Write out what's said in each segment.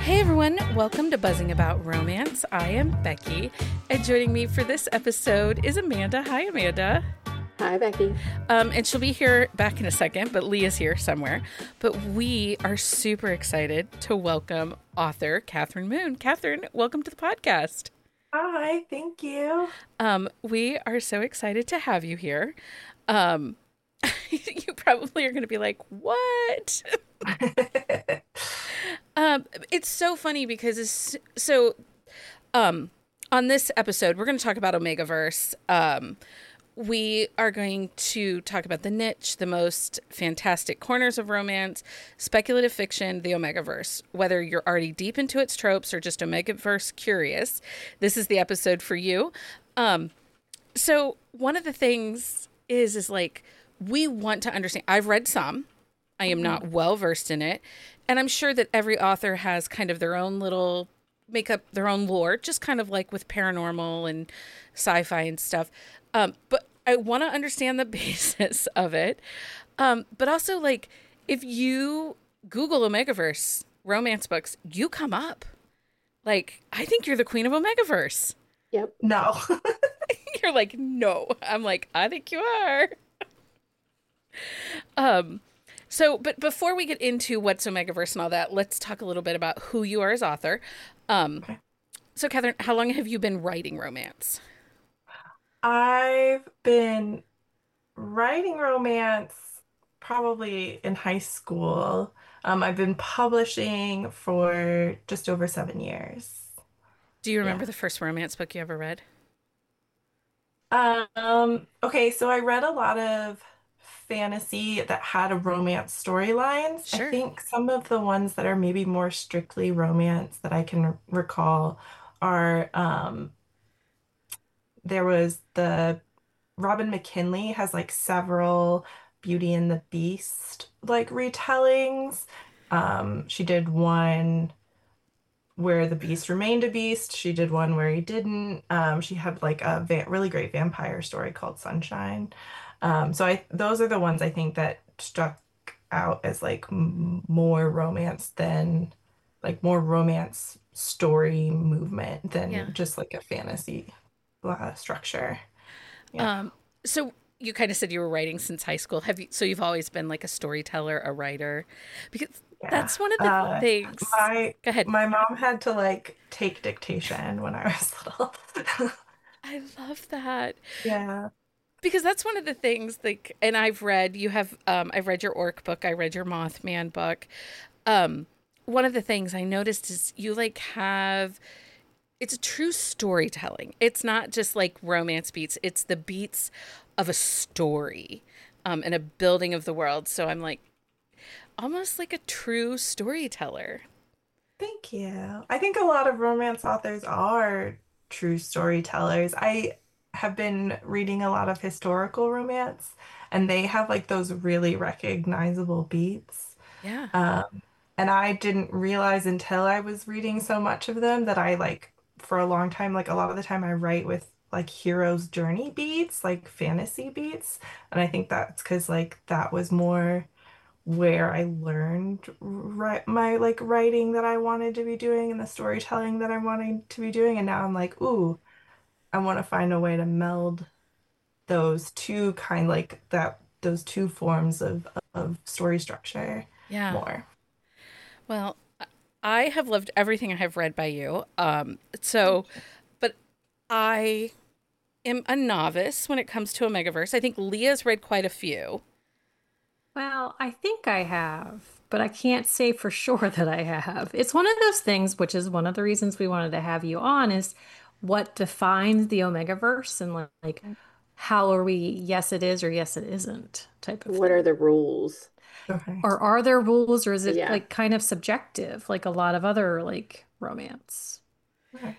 Hey everyone, welcome to Buzzing About Romance. I am Becky, and joining me for this episode is Amanda. Hi, Amanda. Hi, Becky. And she'll be here back in a second, but Leah's here somewhere. But we are super excited to welcome author Catherine Moon. Catherine, welcome to the podcast. Hi, thank you. We are so excited to have you here. You probably are going to be like, what? It's so funny because on this episode, we're going to talk about Omegaverse. We are going to talk about the niche, the most fantastic corners of romance, speculative fiction, the Omegaverse. Whether you're already deep into its tropes or just Omegaverse curious, this is the episode for you. So one of the things is like, we want to understand. I've read some. I am not well versed in it. And I'm sure that every author has kind of their own little, make up their own lore, just kind of like with paranormal and sci-fi and stuff. But I want to understand the basis of it. But also, like, if you Google Omegaverse romance books, you come up. Like, I think you're the queen of Omegaverse. Yep. No. You're like, no. I'm like, I think you are. But before we get into what's Omegaverse and all that, let's talk a little bit about who you are as author. Okay. So Catherine, how long have you been writing romance? I've been writing romance probably in high school. I've been publishing for just over 7 years. Do you remember Yeah. the first romance book you ever read? Okay, so I read a lot of fantasy that had a romance storylines. I Sure. think some of the ones that are maybe more strictly romance that I can recall are there was the Robin McKinley has like several Beauty and the Beast like retellings. She did one where the beast remained a beast. She did one where he didn't. She had like a va really great vampire story called Sunshine. So those are the ones I think that struck out as like more romance than like more romance story movement Yeah. than just like a fantasy structure. Yeah. Um, so you kind of said you were writing since high school. So you've always been like a storyteller, a writer? Because Yeah. that's one of the things. My Go ahead. my mom had to like take dictation when I was little. I love that. Yeah. Because that's one of the things, like, and I've read your Orc book, I read your Mothman book. One of the things I noticed is you like have, it's a true storytelling. It's not just like romance beats, it's the beats of a story, and a building of the world. So I'm like, almost like a true storyteller. Thank you. I think a lot of romance authors are true storytellers. I have been reading a lot of historical romance, and they have like those really recognizable beats. Yeah. Um, and I didn't realize until I was reading so much of them that I like for a long time, like a lot of the time I write with like hero's journey beats, like fantasy beats. And I think that's because like that was more where I learned my like writing that I wanted to be doing and the storytelling that I wanted to be doing. And now I'm like, ooh, I want to find a way to meld those two kind like that those two forms of story structure Yeah. more. Well, I have loved everything I have read by you. But I am a novice when it comes to Omegaverse. I think Leah's read quite a few. Well, I think I have, but I can't say for sure that I have. It's one of those things, which is one of the reasons we wanted to have you on, is what defines the Omegaverse and like how are we, yes, it is or yes, it isn't type of What are thing. the rules? Okay. Or are there rules or is it Yeah. like kind of subjective, like a lot of other like romance? Okay.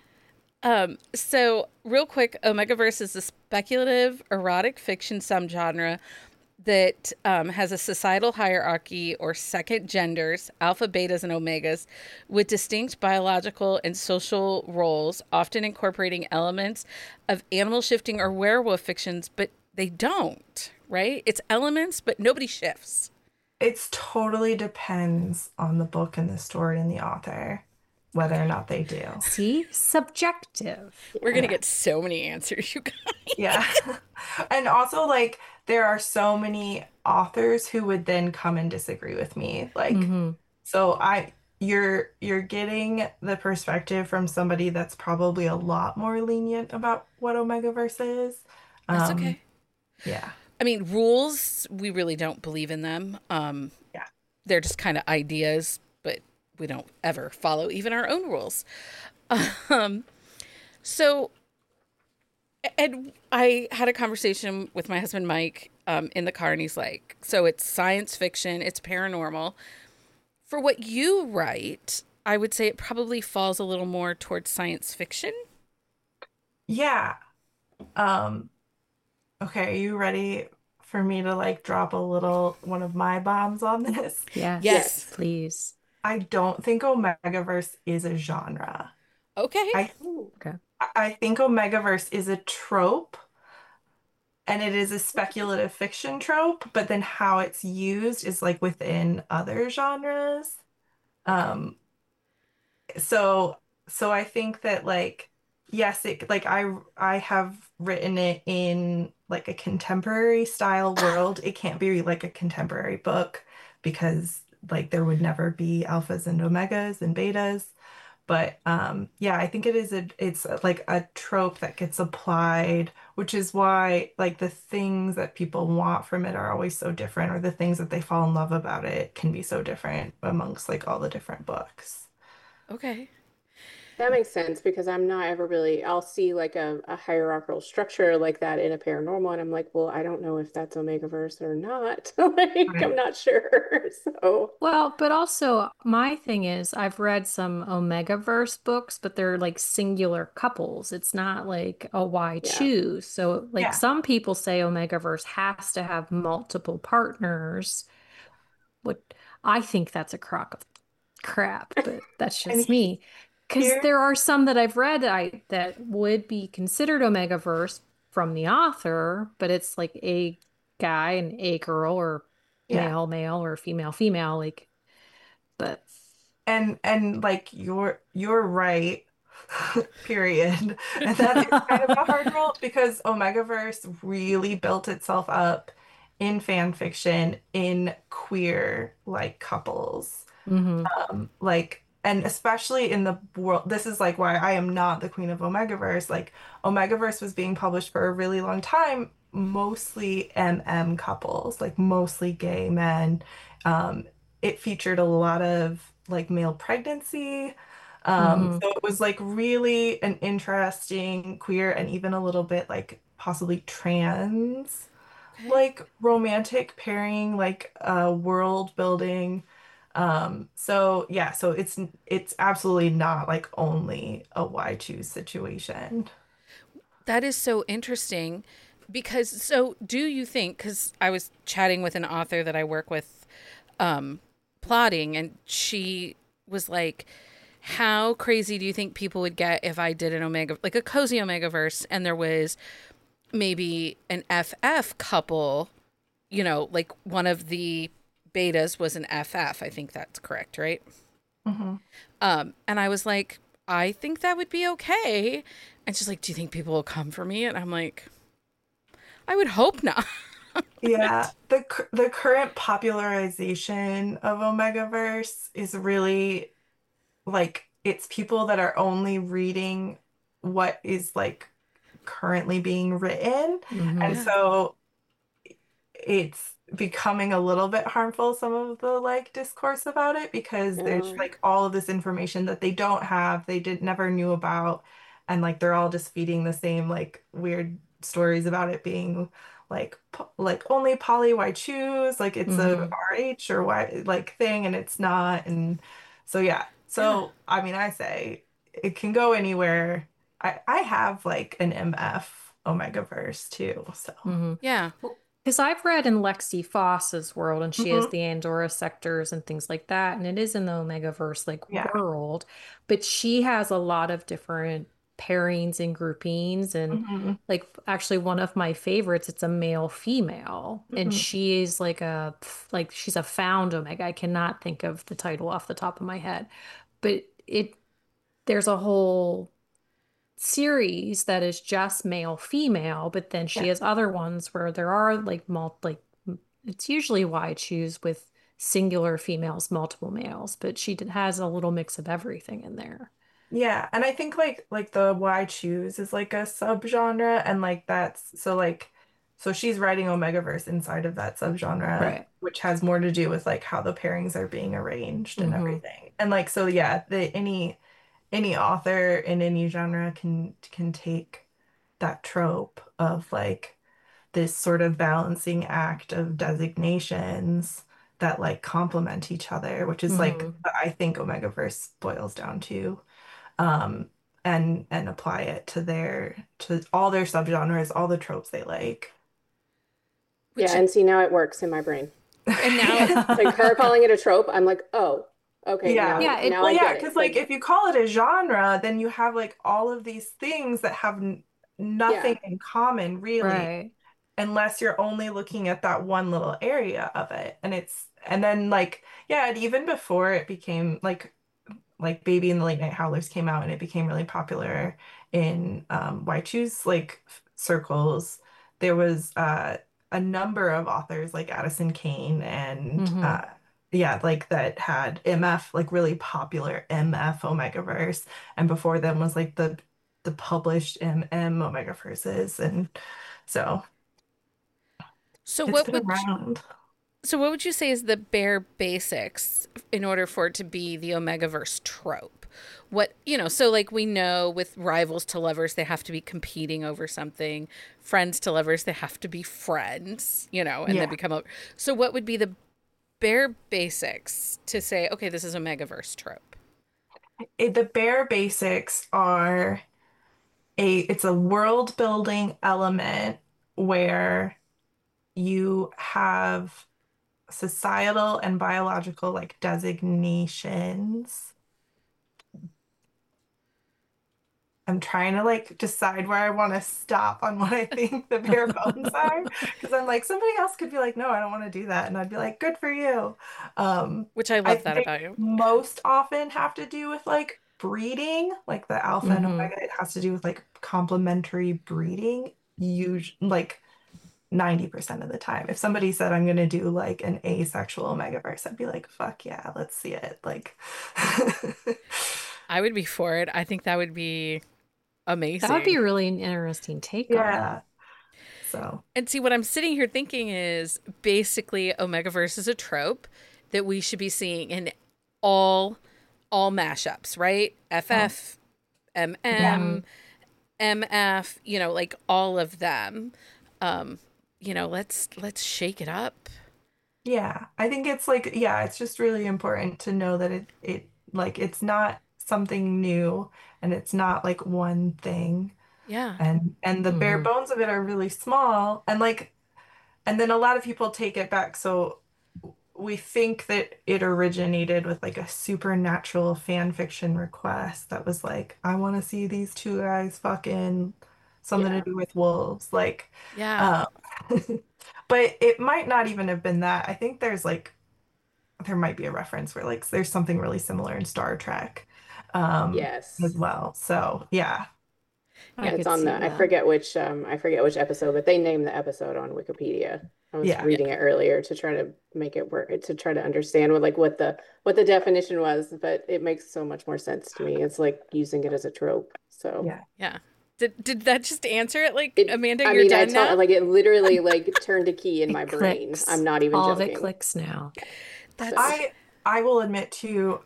So real quick, Omegaverse is a speculative erotic fiction subgenre that has a societal hierarchy or second genders, alpha, betas, and omegas, with distinct biological and social roles, often incorporating elements of animal shifting or werewolf fictions, but they don't, right? It's elements, but nobody shifts. It's totally depends on the book and the story and the author. whether or Okay. not they do. See, subjective. We're gonna Yeah. get so many answers, you Yeah. guys. And also like there are so many authors who would then come and disagree with me. Like Hmm. so I you're getting the perspective from somebody that's probably a lot more lenient about what Omegaverse is. That's Um okay. yeah. I mean, rules, we really don't believe in them. Yeah. They're just kind of ideas, but we don't ever follow even our own rules. Um, so, and I had a conversation with my husband Mike in the car, and he's like, "So it's science fiction, it's paranormal. For what you write, I would say it probably falls a little more towards science fiction." Yeah. Um okay, are you ready for me to like drop a little one of my bombs on this? Yes, Yes. Yes. please. I don't think Omegaverse is a genre. Okay. I Ooh. Okay. I think Omegaverse is a trope and it is a speculative fiction trope, but then how it's used is like within other genres. Okay. Um, so so I think that like yes, it like I have written it in like a contemporary style world. It can't be like a contemporary book because like there would never be alphas and omegas and betas. But yeah, I think it's like a trope that gets applied, which is why like the things that people want from it are always so different, or the things that they fall in love about it can be so different amongst like all the different books. Okay. That makes sense because I'm not ever really, I'll see like a hierarchical structure like that in a paranormal, and I'm like, well, I don't know if that's Omegaverse or not. Like, I'm Right. not sure. So, Well, but also my thing is I've read some Omegaverse books, but they're like singular couples. It's not like a why yeah. choose. So like Yeah. some people say Omegaverse has to have multiple partners. What I think that's a crock of crap, but that's And just me. Because here, there are some that I've read that would be considered Omegaverse from the author, but it's like a guy and a girl or yeah. male or female, like but And like you're right, period. And that is kind of a hard role because Omegaverse really built itself up in fan fiction in queer like couples. hmm Like and especially in the world, this is like why I am not the queen of Omegaverse. Like Omegaverse was being published for a really long time, mostly MM couples, like mostly gay men. Um, it featured a lot of like male pregnancy. hmm So it was like really an interesting queer and even a little bit like possibly trans Okay. like romantic pairing, like world building. So yeah, so it's absolutely not like only a why choose situation. That is so interesting because so do you think cuz I was chatting with an author that I work with plotting and she was like how crazy do you think people would get if I did an omega like a cozy omega verse and there was maybe an FF couple, you know, like one of the betas was an FF. I think that's correct, right? Hmm. And I was like, I think that would be okay. And she's like, do you think people will come for me? And I'm like, I would hope not. Yeah, the current popularization of Omegaverse is really like it's people that are only reading what is like currently being written. And hmm Yeah. so it's becoming a little bit harmful, some of the like discourse about it, because there's Um, like all of this information that they don't have, they did never knew about, and like they're all just feeding the same like weird stories about it being like like only poly why choose, like it's a hmm RH or Y like thing and it's not. And so yeah. Yeah. So I mean I say it can go anywhere. I have like an MF Omegaverse too, so. hmm Yeah. Because I've read in Lexi Foss's world, and she has Mhm. the Andorra sectors and things like that, and it is in the Omegaverse like Yeah. world, but she has a lot of different pairings and groupings, and Mhm. like actually one of my favorites, it's a male female, and Mhm. she is she's a found Omega. I cannot think of the title off the top of my head, but it. there's a whole series that is just male female, but then she Yeah. has other ones where there are it's usually why I choose with singular females, multiple males, but has a little mix of everything in there. Yeah, and I think like the Why Choose is like a subgenre, and like that's so like so she's writing Omegaverse inside of that subgenre, Right. which has more to do with like how the pairings are being arranged and Hmm. everything. And like so yeah, the any author in any genre can take that trope of like this sort of balancing act of designations that like complement each other, which is like Hmm. I think Omegaverse boils down to um, and apply it to all their subgenres, all the tropes they like. Yeah, Which and see now it works in my brain. and now Like her calling it a trope, I'm like, oh, okay, Yeah. Yeah, now Well, I yeah, get it. because like Like, if you call it a genre, then you have like all of these things that have yeah, nothing in common, really, right. unless you're only looking at that one little area of it. And then like, yeah, and even before it became like Baby and the Late Night Howlers came out and it became really popular in Why Choose like circles. There was a number of authors like Addison Kane and Hmm. yeah, like that had MF, like really popular MF Omegaverse, and before them was like the published MM Omegaverses, and so so it's what been would around. so what would you say is the bare basics in order for it to be the Omegaverse trope? What, so like we know with rivals to lovers, they have to be competing over something. Friends to lovers, they have to be friends, and they Yeah. become so what would be the bare basics to say, okay, this is a Omegaverse trope? The bare basics are it's a world building element where you have societal and biological like designations. I'm trying to like decide where I want to stop on what I think the bare bones are because I'm like somebody else could be like, no, I don't want to do that, and I'd be like, good for you. Which I I love that think about you. most often have to do with like breeding, like the alpha and Hmm. omega. It has to do with like complementary breeding. Usually, like 90% of the time. If somebody said I'm gonna do like an asexual Omegaverse, I'd be like, fuck yeah, let's see it. Like I would be for it. I think that would be That would be amazing. really an interesting take on it. yeah. So And see, what I'm sitting here thinking is basically Omegaverse is a trope that we should be seeing in all mashups, right? oh, FF, yeah. MM, MF, like all of them. Um, let's shake it up. Yeah. I think it's like, yeah, it's just really important to know that it like it's not something new and it's not like one thing. Yeah. And the bare Hmm. bones of it are really small. And like and then a lot of people take it back. So we think that it originated with like a supernatural fan fiction request that was like, I want to see these two guys fucking something to yeah. do with wolves. Like, Yeah. um, but it might not even have been that. I think there's like, there might be a reference where like there's something really similar in Star Trek as Yes. well. So, yeah. I Yeah, it's could on see the that. I forget which episode, but they named the episode on Wikipedia. I was Yeah. Yeah. reading it earlier to try to make it work, to try to understand what the definition was, but it makes so much more sense to me. It's like using it as a trope. So Yeah. Yeah. Did that just answer it? Like, it Amanda, I you're mean, done now? it literally like turned a key in my It brain. I'm clicks. not even All of it joking. clicks now. So That's I will admit too,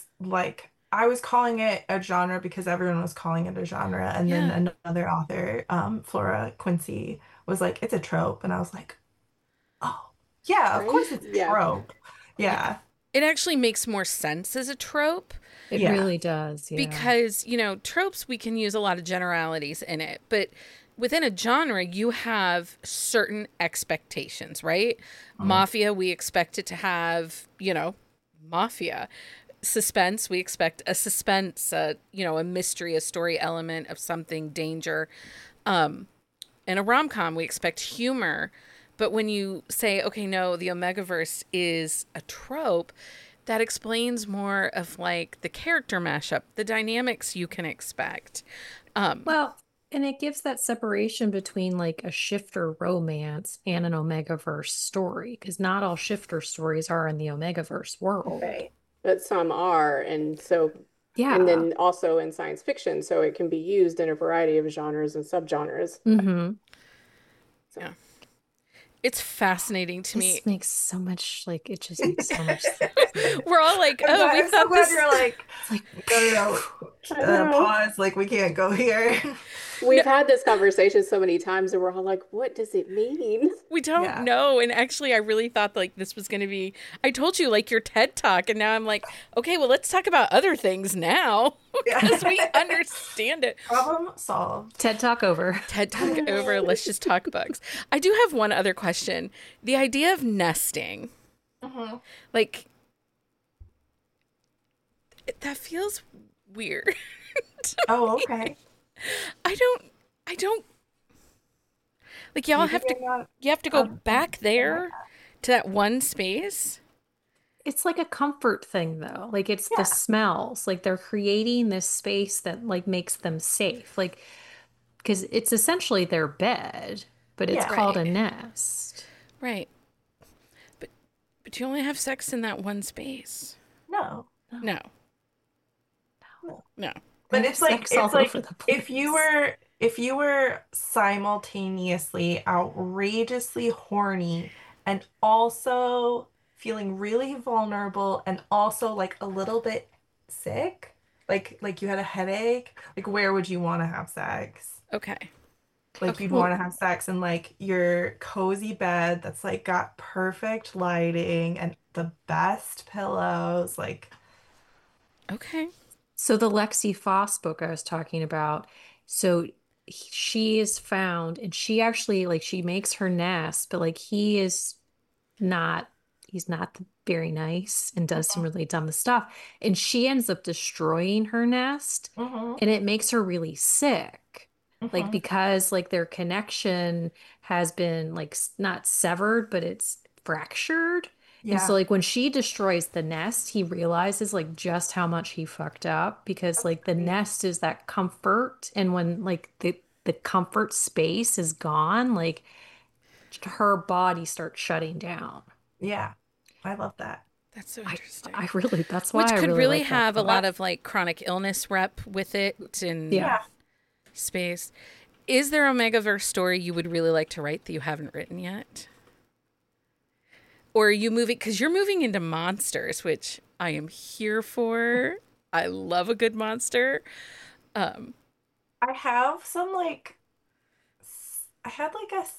I was calling it a genre because everyone was calling it a genre, and then yeah. another author, Flora Quincy, was like, it's a trope, and I was like, oh yeah, of right? course it's a Yeah. trope. Yeah. Yeah, It actually makes more sense as a trope It yeah, really does. Yeah. because, tropes, we can use a lot of generalities in it, but within a genre, you have certain expectations, right? mm, Mafia, we expect it to have, mafia. Suspense, we expect a suspense, a mystery, a story element of something, danger. In a rom-com, we expect humor. But when you say, okay, no, the Omegaverse is a trope, that explains more of like the character mashup, the dynamics you can expect. Well, and it gives that separation between like a shifter romance and an Omegaverse story, because not all shifter stories are in the Omegaverse world. Right. But some are, and so, and Yeah. then also in science fiction, so it can be used in a variety of genres and subgenres. Mm-hmm. So, Yeah. It's fascinating to This me. makes so much like it just makes so much sense. We're all like, I'm oh, glad, we I'm so thought glad this. you're like, It's like, no, I know. pause, like we can't go here. No, We've had this conversation so many times, and we're all like, what does it mean? we don't Yeah. know. And actually, I really thought like this was going to be, I told you like your TED talk. And now I'm like, okay, well, let's talk about other things now because we Yeah. understand it. Problem solved. TED Talk over. TED talk over. Let's just talk bugs. I do have one other question. The idea of nesting, Mhm. like, that feels weird. Oh, okay. I don't like y'all Maybe have to they're not you have to go um, back yeah. there to that one space. It's like a comfort thing though. Like it's the Yeah. smells. Like they're creating this space that like makes them safe. Like because it's essentially their bed, but it's Yeah. called a Right. nest. Right. But you only have sex in that one space. No. No, No. No. No. they But have sex all over the if you place. were simultaneously outrageously horny and also feeling really vulnerable and also like a little bit sick, like you had a headache, like where would you want to have sex? Okay. Like Okay. you'd want Well, to have sex in like your cozy bed that's like got perfect lighting and the best pillows, like Okay. so the Lexi Foss book I was talking about, so she is found and she actually like she makes her nest, but like he is not he's not very nice and does some really dumb stuff. And she ends up destroying her nest hmm and it makes her really sick. Like hmm because like their connection has been like not severed, but it's fractured. And so yeah. like when she destroys the nest, he realizes like just how much he fucked up because That's like the great. nest is that comfort and when like the comfort space is gone, like her body starts shutting down. Yeah. I love that. That's so I interesting. I really that's why Which I could really really like that have a lot book. of like chronic illness rep with it in Yeah. Yeah. space. Is there a Megaverse story you would really like to write that you haven't written yet? Or are you moving? Because you're moving into monsters, which I am here for. I love a good monster. Um, I have some like I had like a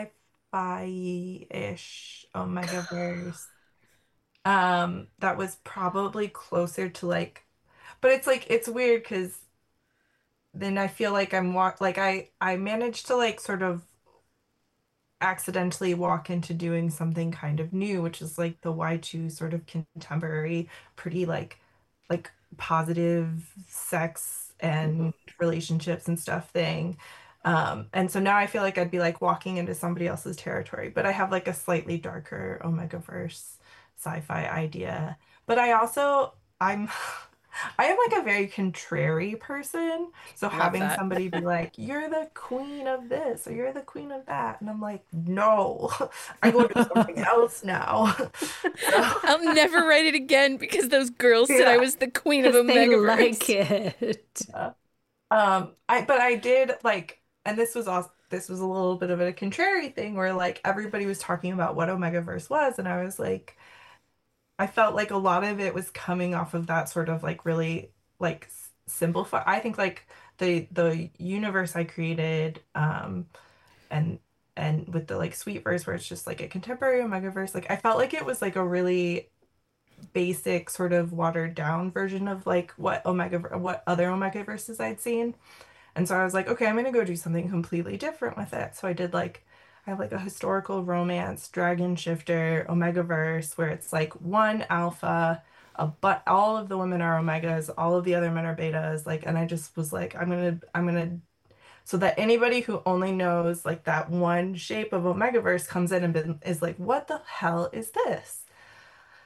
sci-fi-ish Omegaverse that was probably closer to like but it's like it's weird because then I feel like I managed to like sort of accidentally walk into doing something kind of new, which is like the Y2 sort of contemporary, pretty like positive sex Mhm. and relationships and stuff thing. And so now I feel like I'd be like walking into somebody else's territory, but I have like a slightly darker Omegaverse sci-fi idea. But I'm I am like a very contrary person. So love having that. somebody be like, "You're the queen of this," or "You're the queen of that," and I'm like, "No, I go do something else now." So I'll never write it again because those girls said I yeah, was the queen of a Because they like Megaverse. it. yeah. I did like, and this was a little bit of a contrary thing where like everybody was talking about what Omegaverse was, and I was like, I felt like a lot of it was coming off of that sort of like really like simplify. I think like the universe I created and with the like sweet verse where it's just like a contemporary Omegaverse, like I felt like it was like a really basic sort of watered down version of like what other Omegaverses I'd seen. And so I was like, okay, I'm gonna go do something completely different with it. So I have like a historical romance, dragon shifter, Omegaverse, where it's like one alpha, but all of the women are Omegas, all of the other men are betas. Like, and I just was like, I'm gonna, so that anybody who only knows like that one shape of Omegaverse comes in and is like, what the hell is this?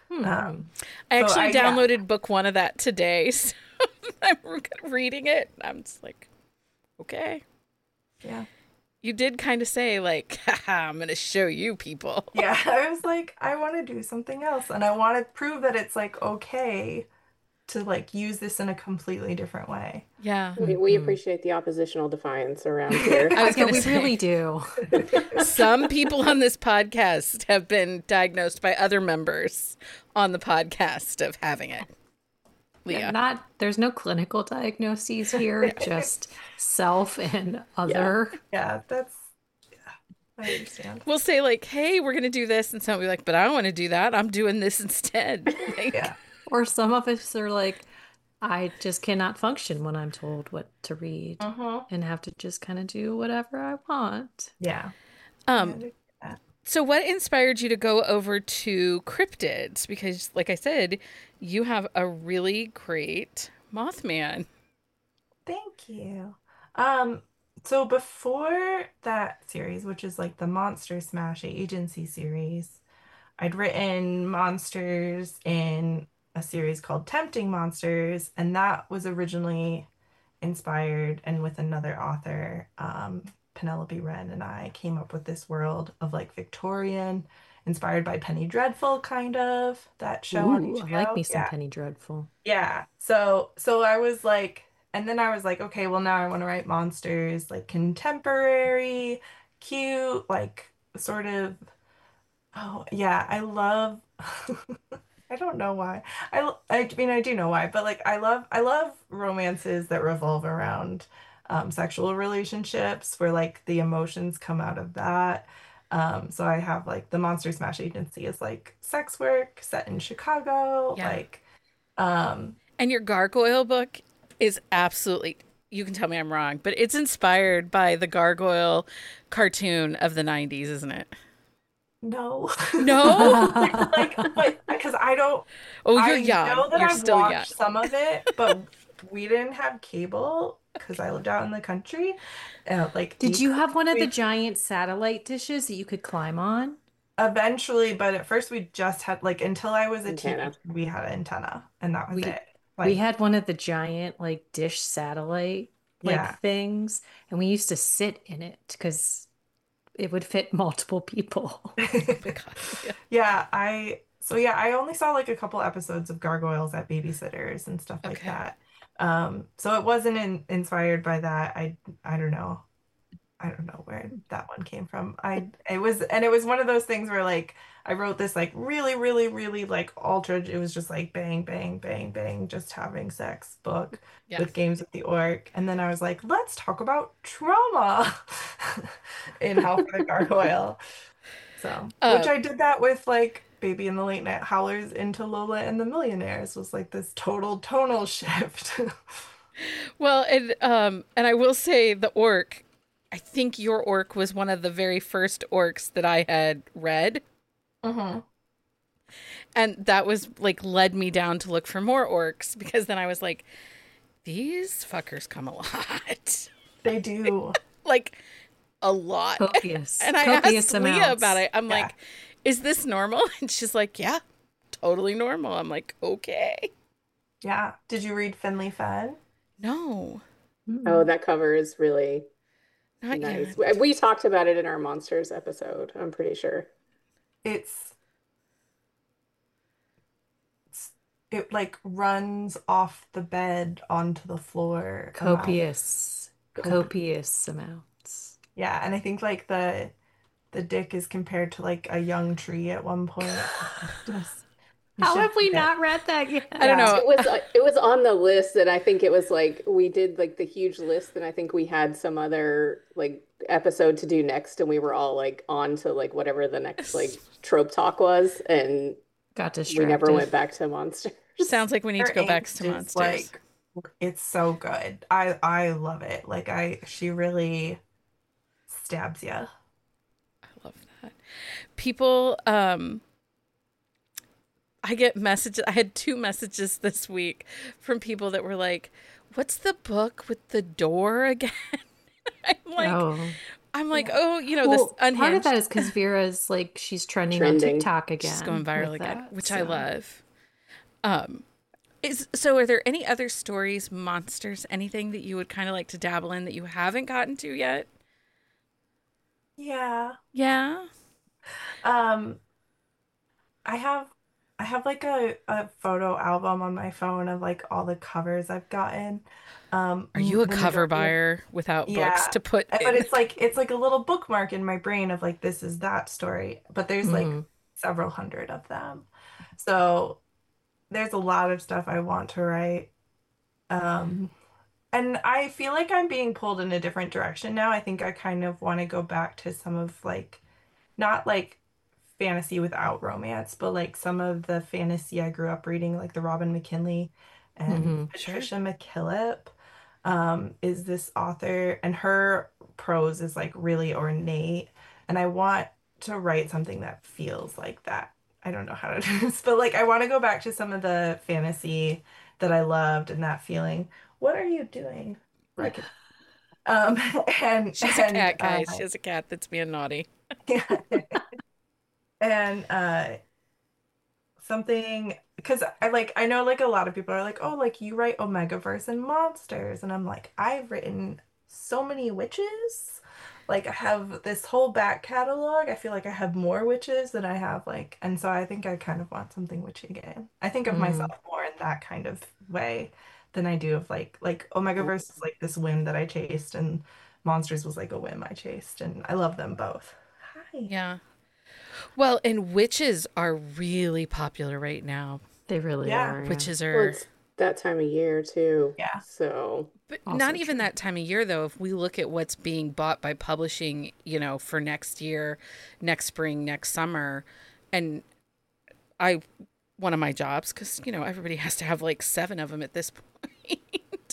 Um, I So actually yeah. downloaded book one of that today, so I'm reading it. I'm just like, okay. yeah. You did kind of say like, haha, I'm going to show you people. Yeah, I was like, I want to do something else, and I want to prove that it's like okay to like use this in a completely different way. Yeah. We appreciate the oppositional defiance around here. I was Yeah, going to we say, really do. some people on this podcast have been diagnosed by other members on the podcast of having it. Leah. There's no clinical diagnoses here, just self and other. Yeah, I understand. We'll say like, hey, we're going to do this. And someone will be like, but I don't want to do that. I'm doing this instead. Like, Yeah. Or some of us are like, I just cannot function when I'm told what to read Uh-huh. and have to just kind of do whatever I want. Yeah. Um, so what inspired you to go over to cryptids? Because like I said, you have a really great Mothman. Thank you. So before that series, which is like the Monster Smash Agency series, I'd written monsters in a series called Tempting Monsters, and that was originally inspired and with another author, Penelope Wren and I came up with this world of like Victorian, inspired by Penny Dreadful, kind of that show on Ooh, I like HBO. me some Yeah. Penny Dreadful. Yeah. So I was like, and then I was like, okay, well now I want to write monsters like contemporary, cute, like sort of, oh yeah, I love I don't know why. I mean I do know why, but like I love romances that revolve around sexual relationships where like the emotions come out of that. So I have like the Monster Smash Agency is like sex work set in Chicago, Yeah. like um And your gargoyle book is absolutely, you can tell me I'm wrong, but it's inspired by the gargoyle cartoon of the 90s, isn't it? no. No? Like, but because I don't, Oh, you're I young. know that You're I've still young. watched some of it, but we didn't have cable because I lived out in the country. Like Did you have one of the we giant satellite dishes that you could climb on? eventually, but at first we just had like until I was a Antenna. teenager, we had an antenna, and that was We it. we Like, had one of the giant like dish satellite like yeah, things, and we used to sit in it because it would fit multiple people. God, yeah. yeah. I only saw like a couple episodes of Gargoyles at babysitters and stuff like Okay. that. So it wasn't inspired by that. I don't know. I don't know where that one came from. It was one of those things where like I wrote this like really, really, really like ultra, it was just like bang, bang, bang, bang, just having sex book Yeah. with games with the orc. And then I was like, let's talk about trauma in Hell for the Gargoyle. So, which I did that with like Baby and the Late Night Howlers into Lola and the Millionaires was like this total tonal shift. Well, and I will say the orc, I think your orc was one of the very first orcs that I had read. hmm And that was like led me down to look for more orcs because then I was like, these fuckers come a lot. They do. Like a lot. Copious. And I Copious asked Leah amounts. about it. I'm Yeah. like, is this normal? And she's like, yeah, totally normal. I'm like, okay. Yeah. Did you read Finley Fenn? No, Oh, that cover is really not nice. yet. We talked about it in our monsters episode, I'm pretty sure. It's it like runs off the bed onto the floor. Copious. Copious. Copious amounts. Yeah, and I think like the dick is compared to like a young tree at one point. Just- you How should have we read it. not read that yet? I don't Yeah. know. It was on the list, and I think it was like we did like the huge list, and I think we had some other like episode to do next, and we were all like on to like whatever the next like trope talk was, and Got we never distracted. went back to monsters. Sounds like we need to go Her back angst to is, monsters. like it's so good. I love it. Like she really stabs you. I love that. People, I get messages. I had 2 messages this week from people that were like, what's the book with the door again? I'm like, Oh, I'm like, oh, this Well, part of Unhinged. that is because Vera's like she's trending on Trending. TikTok She's again going viral with again, that. which I So love. Um, so are there any other stories, monsters, anything that you would kind of like to dabble in that you haven't gotten to yet? Yeah. Yeah. Um, I have I have like a photo album on my phone of like all the covers I've gotten. Are you a The cover majority of buyer without books yeah. to put But in? it's like a little bookmark in my brain of like this is that story. But there's like hmm several hundred of them. So there's a lot of stuff I want to write. Um, and I feel like I'm being pulled in a different direction now. I think I kind of want to go back to some of like not like fantasy without romance, but like some of the fantasy I grew up reading, like the Robin McKinley and hmm Sure. Patricia McKillip, is this author, and her prose is like really ornate, and I want to write something that feels like that. I don't know how to do this, but like I want to go back to some of the fantasy that I loved and that feeling. What are you doing? Reckon. Um, and She's a and cat, guys. She has a cat that's being naughty. and something because I know like a lot of people are like, oh, like you write Omegaverse and monsters, and I'm like, I've written so many witches. Like I have this whole back catalog. I feel like I have more witches than I have like, and so I think I kind of want something witchy again. I think of hmm myself more in that kind of way than I do of like Omegaverse is like this whim that I chased, and monsters was like a whim I chased, and I love them both. Hi. Yeah. Well, and witches are really popular right now. They really Yeah. are. Yeah. Witches Well, are, it's that time of year too. Yeah. So, but Also not even true. that time of year, though. If we look at what's being bought by publishing, for next year, next spring, next summer, and I, one of my jobs, because, everybody has to have like 7 of them at this point.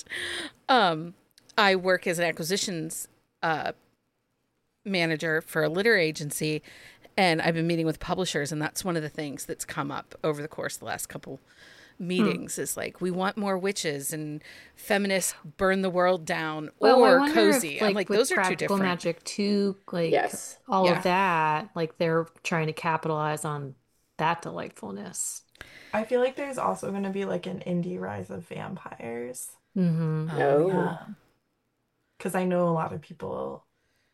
I work as an acquisitions uh, manager for a litter agency, and I've been meeting with publishers, and that's one of the things that's come up over the course of the last couple Hmm. meetings is like, we want more witches and feminists burn the world down Well, I or wonder if cozy. I'm like like, with those are two practical different. magic too, like yes. all of Yeah. that, like they're trying to capitalize on that delightfulness. I feel like there's also going to be like an indie rise of vampires. hmm Oh, yeah. Oh, Because I know a lot of people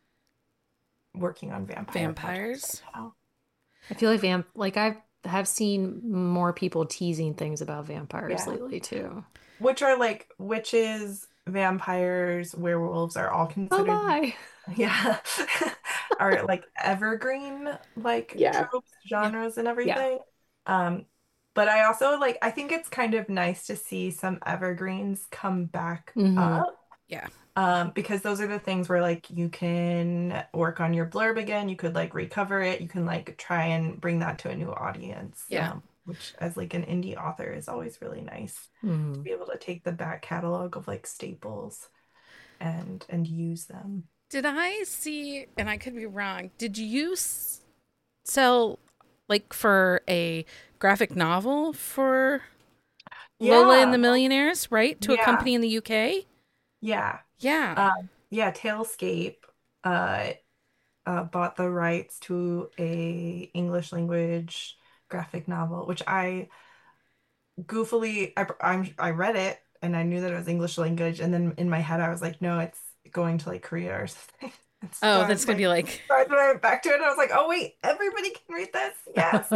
working on vampire projects Vampires. right now. I feel like like I have seen more people teasing things about vampires Yeah. lately too. Which are like witches, vampires, werewolves are all Oh considered, my. yeah, are like evergreen like yeah. tropes, Yep. genres, and Yeah. everything. Um, but I also like, I think it's kind of nice to see some evergreens come back hmm up. Yeah. Because those are the things where like you can work on your blurb again, you could like recover it, you can like try and bring that to a new audience, Yeah. which as like an indie author is always really nice to hmm be able to take the back catalog of like staples and use them. Did I see, and I could be wrong, did you sell like for a graphic novel for Lola and Yeah, the Millionaires, right? To a yeah, company in the UK? yeah. Yeah. Yeah, Tailscape uh bought the rights to a English language graphic novel, which I goofily I read it and I knew that it was English language, and then in my head I was like, no, it's going to like Korea or something. And so Oh, I that's was gonna like, be like, so I went back to it and I was like, oh wait, everybody can read this. Yes.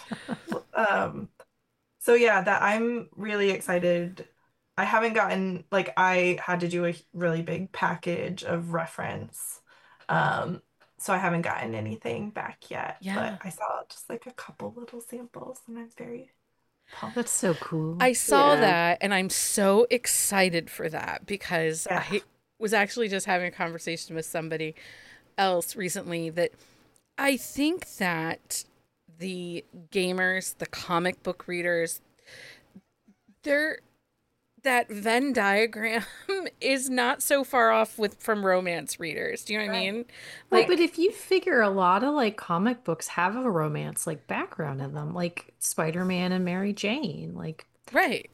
Um, so yeah, that I'm really excited. I haven't gotten like I had to do a really big package of reference. Um, so I haven't gotten anything back yet, but yeah. I saw just like a couple little samples and I'm very That's pumped. so cool. I saw Yeah. that and I'm so excited for that because Yeah. I was actually just having a conversation with somebody else recently that I think that the gamers, the comic book readers, they're that Venn diagram is not so far off from romance readers. Do you know what I Right. mean? Well, but Like, if you figure a lot of like comic books have a romance like background in them, like Spider-Man and Mary Jane, like right.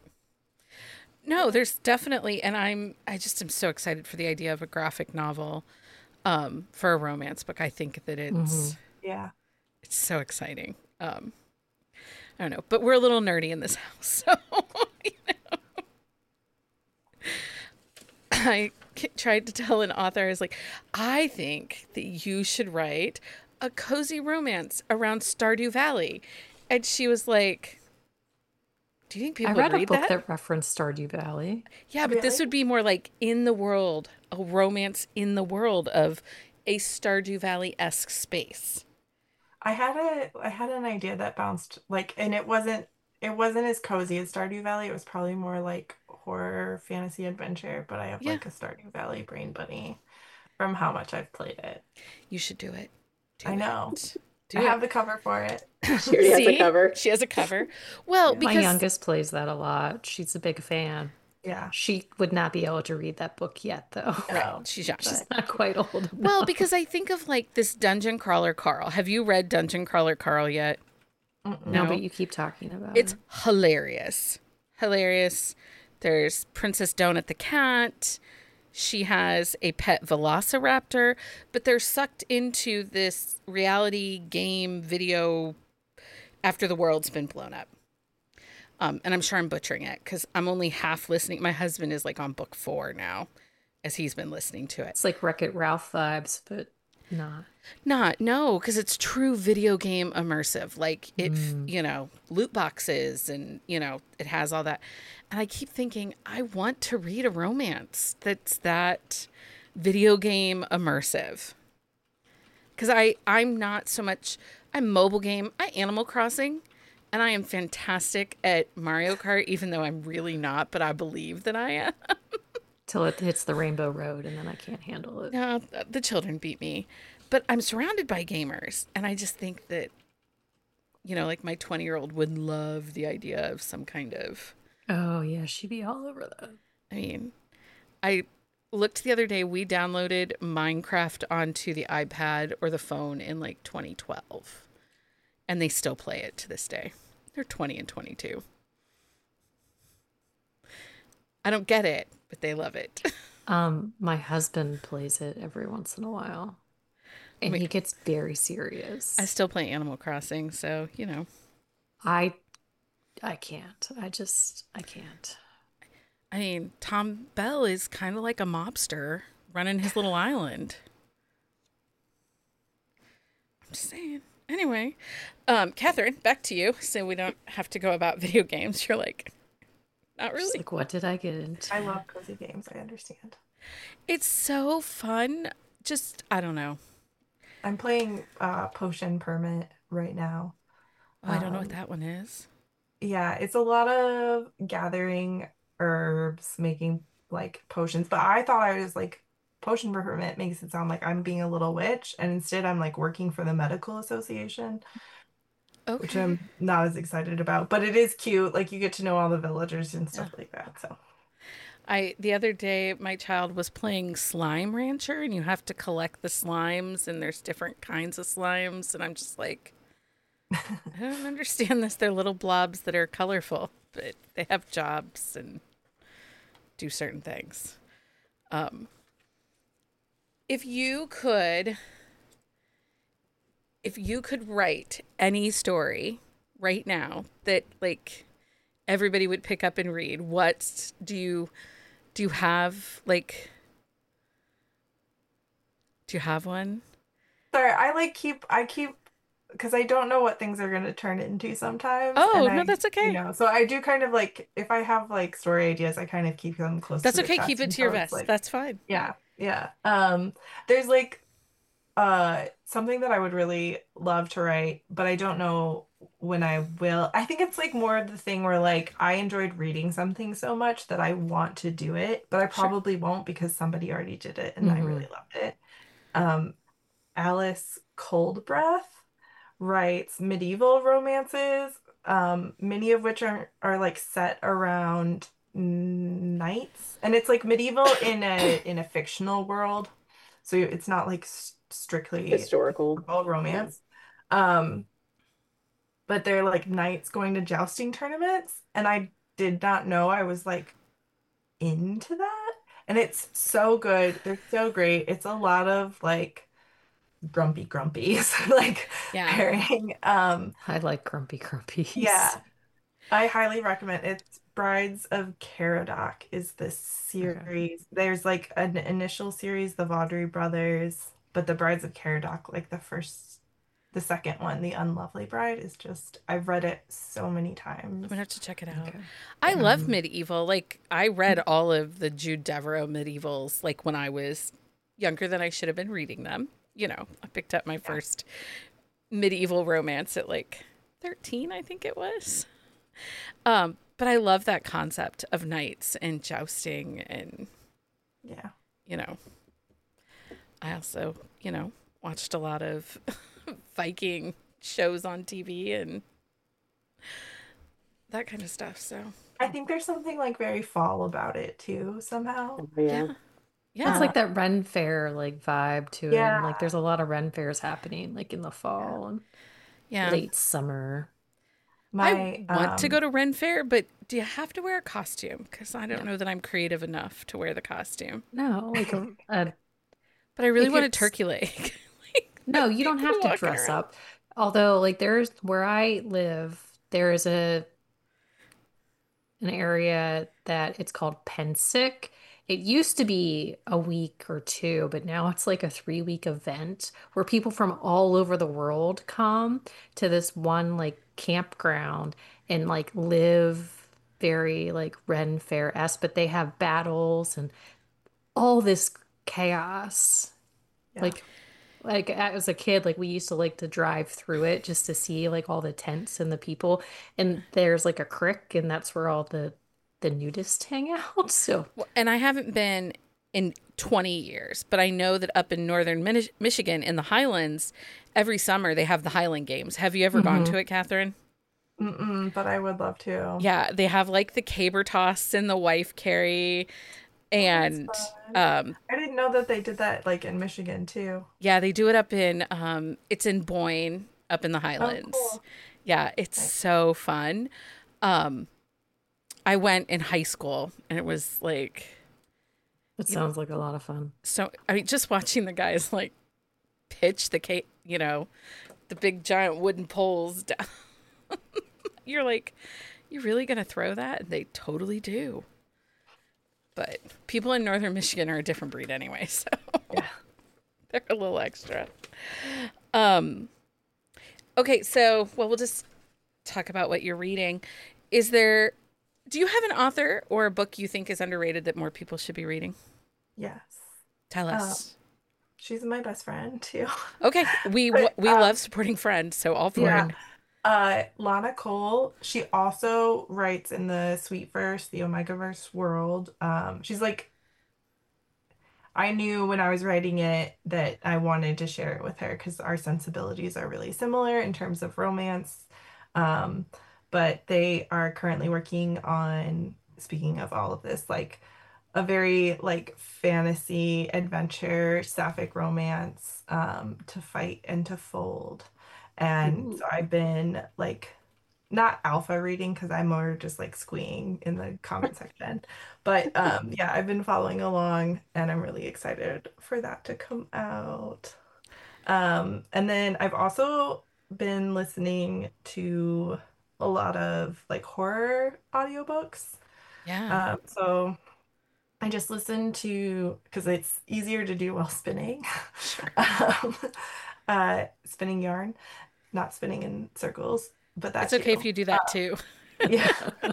No, there's definitely, and I just am so excited for the idea of a graphic novel. for a romance book. I think that Hmm. Yeah. it's so exciting. I don't know, but we're a little nerdy in this house, so tried to tell an author, I was like, I think that you should write a cozy romance around Stardew Valley. And she was like, do you think I people would read a read book that? that referenced Stardew Valley. Yeah, but this Really? would be more like in the world, a romance in the world of a Stardew Valley-esque space. I had an idea that bounced like, and it wasn't as cozy as Stardew Valley. It was probably more like horror, fantasy, adventure, but I have Yeah, like a Stardew Valley brain bunny from how much I've played it. you should do it. I Do know. it. I Do it. have the cover for it. She already has a See? cover. She has a cover. Well, Yeah. My because youngest plays that a lot. She's a big fan. Yeah. She would not be able to read that book yet, though. right, No. she's young. She's But not quite old Well, enough. because I think of like this Dungeon Crawler Carl. Have you read Dungeon Crawler Carl yet? No, mm-mm. but No. you keep talking about It's it. hilarious. Hilarious. There's Princess Donut the cat. She has a pet velociraptor, but they're sucked into this reality game video after the world's been blown up. And I'm sure I'm butchering it because I'm only half listening. My husband is like on book 4 now as he's been listening to it. It's like Wreck-It Ralph vibes, but not. Not, no, because it's true video game immersive. Like it, Mm. loot boxes and, it has all that. And I keep thinking, I want to read a romance that's that video game immersive. Because I'm not so much, I'm mobile game, I Animal Crossing, and I am fantastic at Mario Kart, even though I'm really not, but I believe that I am. Till it hits the Rainbow Road, and then I can't handle it. No, the children beat me. But I'm surrounded by gamers, and I just think that, like my 20-year-old would love the idea of some kind of, Oh, yeah, she'd be all over that. I mean, I looked the other day, we downloaded Minecraft onto the iPad or the phone in like 2012, and they still play it to this day. They're 20 and 22. I don't get it, but they love it. My husband plays it every once in a while, I and mean, he gets very I serious. still play Animal Crossing, so, I I can't. I can't. I mean, Tom Bell is kind of like a mobster running his little island. I'm just saying. Anyway, Catherine, back to you, so we don't have to go about video games. You're like, not Just really. like, what did I get into? I love cozy games. I understand. It's so fun. Just, I don't know. I'm playing Potion Permit right now. Oh, I don't know what Um, that one is. yeah, it's a lot of gathering herbs, making like potions. But I thought I was like, Potion Permit makes it sound like I'm being a little witch, and instead I'm like working for the medical association, which Okay. I'm not as excited about. But it is cute. Like you get to know all the villagers and Yeah. stuff like that. So The other day my child was playing Slime Rancher and you have to collect the slimes and there's different kinds of slimes and I'm just like I don't understand this. They're little blobs that are colorful, but they have jobs and do certain things. Um, if you could, if you could write any story right now that like everybody would pick up and read, what do you have like? Do you have one? sorry, I keep because I don't know what things are going to turn into sometimes, and Oh no, that's you okay. know, so I do kind of like if I have like story ideas, I kind of keep them close to That's the okay. Keep chest it to your until it's vest. like, That's fine. yeah, yeah. There's like something that I would really love to write, but I don't know when I will. I think it's like more of the thing where like I enjoyed reading something so much that I want to do it, but I Sure. probably won't because somebody already did it and I Hmm. really loved it. Um, Alice Coldbreath writes medieval romances, many of which are like set around knights, and it's like medieval in a fictional world, so it's not like strictly Historical. all Yeah. romance. Um, but they're like knights going to jousting tournaments, and I did not know I was like into that. And it's so good. They're so great. It's a lot of like grumpy like Yeah. pairing. I like grumpy grumpies. Yeah, I highly recommend it. Brides of Caradoc is this Okay. series. There's like an initial series, the Vaudry brothers, but the Brides of Caradoc, like the second one, The Unlovely Bride, is just, I've read it so many I'm times. gonna have to check it out. Okay. I Yeah. love medieval. Like I read all of the Jude Devereux medievals like when I was younger than I should have been reading them. You know, I picked up my Yeah. first medieval romance at like 13, I think it was. But I love that concept of knights and jousting and, Yeah. you know, I also, watched a lot of Viking shows on TV and that kind of stuff. So, I think there's something like very fall about it too, somehow. Oh, yeah. yeah. It's Yeah. like that Ren Fair like vibe to it. And Yeah. like there's a lot of Ren Fairs happening like in the Yeah. fall and Yeah. late summer. I My want to go to Ren Fair, but do you have to wear a costume? Because I don't No. know that I'm creative enough to wear the costume. No, like But I really if want you're a turkey leg. no, you don't People have to walking dress around. up. Although like there's where I live, there is an area that it's called Pensick. It used to be a week or two, but now it's like a 3 week event where people from all over the world come to this one like campground and like live very like Ren Fair-esque, but they have battles and all this chaos. Yeah. Like as a kid, like we used to like to drive through it just to see like all the tents and the people. And there's like a creek, and that's where all the nudists hang out. So Well, and I haven't been in 20 years, but I know that up in northern Michigan in the Highlands, every summer they have the Highland Games. Have you ever gone mhm. to it, Catherine? Mm-mm, but I would love to. Yeah, they have like the caber toss and the wife carry, Oh, that's and fun. I didn't know that they did that like in Michigan too. yeah, they do it up in it's in Boyne up in the Oh, Highlands. cool. Yeah, it's Nice. so fun. Um, I went in high school and it was like It you know sounds like a lot of fun. so I mean just watching the guys like pitch the big giant wooden poles down. You're like, you're really gonna throw that? And they totally do. But people in northern Michigan are a different breed anyway, so Yeah. they're a little extra. Um, okay, so we'll just talk about what you're reading. Is there, do you have an author or a book you think is underrated that more people should be reading? Yes. Tell Uh, us. she's my best friend too. Okay, we But we love supporting friends, so all for it. yeah. Lana Cole, she also writes in the Sweetverse, the Omegaverse world. She's like, I knew when I was writing it that I wanted to share it with her because our sensibilities are really similar in terms of romance. Um, but they are currently working on, speaking of all of this, like a very like fantasy adventure sapphic romance to fight and to fold. And Ooh. so I've been like not alpha reading because I'm more just like squeeing in the comment section. But yeah, I've been following along and I'm really excited for that to come out. And then I've also been listening to a lot of like horror audiobooks. Yeah. So I just listened to, because it's easier to do while spinning, Sure. um, spinning yarn, not spinning in circles, but that It's okay if too. you do that too. Yeah,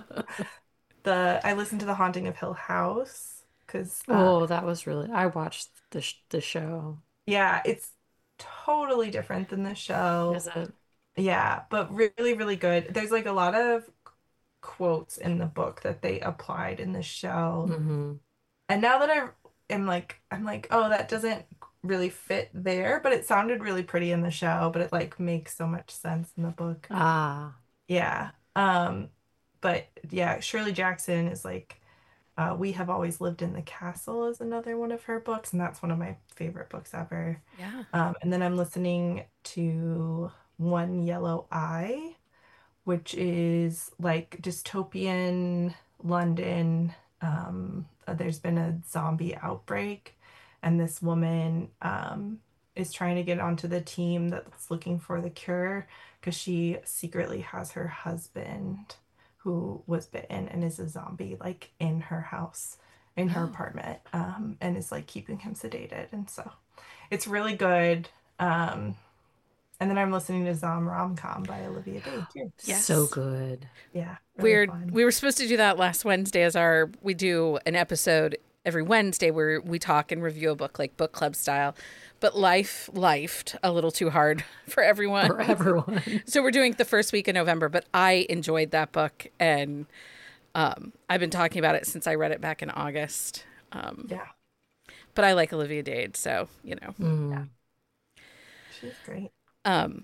I listened to The Haunting of Hill House because Oh, that was really I watched the show. yeah, it's totally different than the show. Is it? Yeah, but really, really good. There's like a lot of quotes in the book that they applied in the show. Hmm. And now that I'm like, oh, that doesn't really fit there, but it sounded really pretty in the show, but it like makes so much sense in the book. Ah. Yeah. But yeah, Shirley Jackson is like, We Have Always Lived in the Castle is another one of her books, and that's one of my favorite books ever. Yeah. And then I'm listening to One Yellow Eye, which is like dystopian London there's been a zombie outbreak, and this woman is trying to get onto the team that's looking for the cure because she secretly has her husband who was bitten and is a zombie like in her house, in her Oh, apartment, and is like keeping him sedated. And so it's really good. Um, and then I'm listening to Zom Romcom by Olivia Dade too. So yes. good. Yeah, really We're fun. we were supposed to do that last Wednesday as our we do an episode every Wednesday where we talk and review a book like book club style. But life lifed a little too hard for everyone. For everyone. So we're doing the first week of November, but I enjoyed that book and I've been talking about it since I read it back in August. Yeah, But I like Olivia Dade, so you know. yeah, Mm. she's great. Um,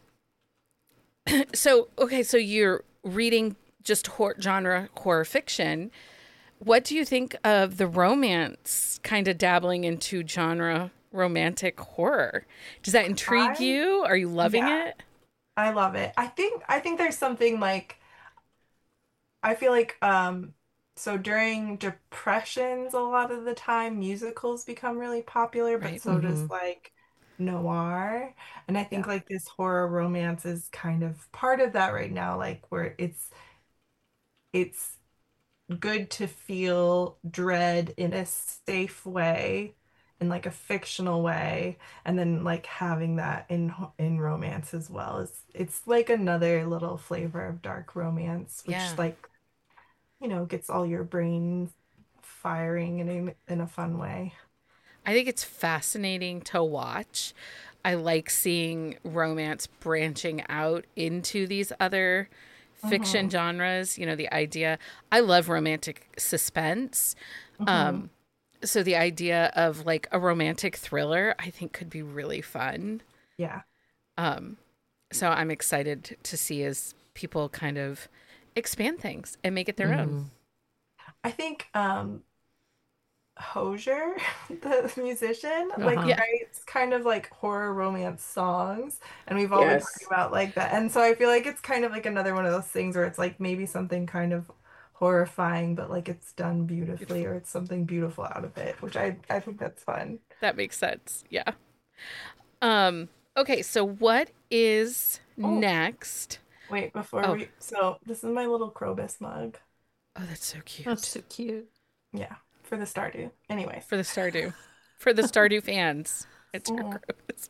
so okay, so you're reading just genre horror fiction. What do you think of the romance kind of dabbling into genre romantic horror? Does that intrigue I you? Are you loving Yeah, it? I love it. I think there's something like I feel like so during depressions a lot of the time musicals become really popular, but Right. so does Hmm. like noir. And I Yeah. think like this horror romance is kind of part of that right now, like where it's good to feel dread in a safe way, in like a fictional way, and then like having that in romance as well is it's like another little flavor of dark romance, which Yeah. like gets all your brain firing in a fun way. I think it's fascinating to watch. I like seeing romance branching out into these other fiction Mm-hmm. genres. You know, the idea, I love romantic suspense. Mm-hmm. So the idea of like a romantic thriller, I think could be really fun. Yeah. So I'm excited to see as people kind of expand things and make it their own. Hmm. I think Hozier, the musician, like Uh-huh. Yeah. writes kind of like horror romance songs, and we've all been talking Yes. about like that. And so I feel like it's kind of like another one of those things where it's like maybe something kind of horrifying, but like it's done beautifully, Beautiful. or it's something beautiful out of it, which I think that's fun. That makes sense. Yeah. Okay, so what is Oh, next? wait, before Oh, so this is my little Krobus mug. oh, that's so That's cute. so cute. Yeah, for the Stardew. Anyways. For the Stardew. For the Stardew fans. It's her Mhm. gross.